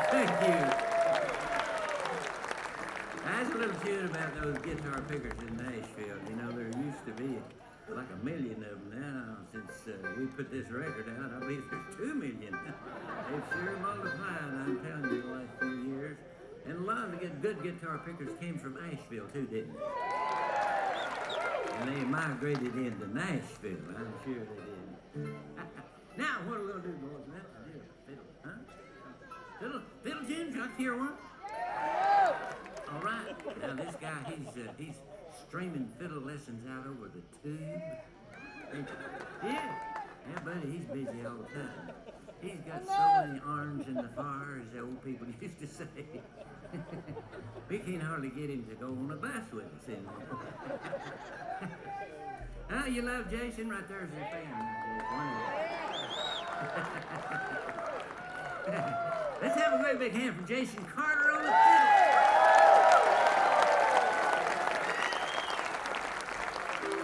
Thank you. That's a little tune about those guitar pickers in Nashville. You know, there used to be like 1 million of them now. Since we put this record out, I believe there's 2 million. They've sure multiplied, I'm telling you, the last few years. And a lot of the good guitar pickers came from Asheville too, didn't they? And they migrated into Nashville. I'm sure they did. Now, what are we going to do, boys? Let's do a fiddle, huh? Fiddle tunes, you like to hear one? All right. Now, this guy, he's streaming fiddle lessons out over the tube. Yeah, buddy, he's busy all the time. He's got so many arms in the fire, as the old people used to say. We can't hardly get him to go on a bus with us anymore. Oh, you love Jason? Right there's your fan. Let's have a great big hand for Jason Carter on the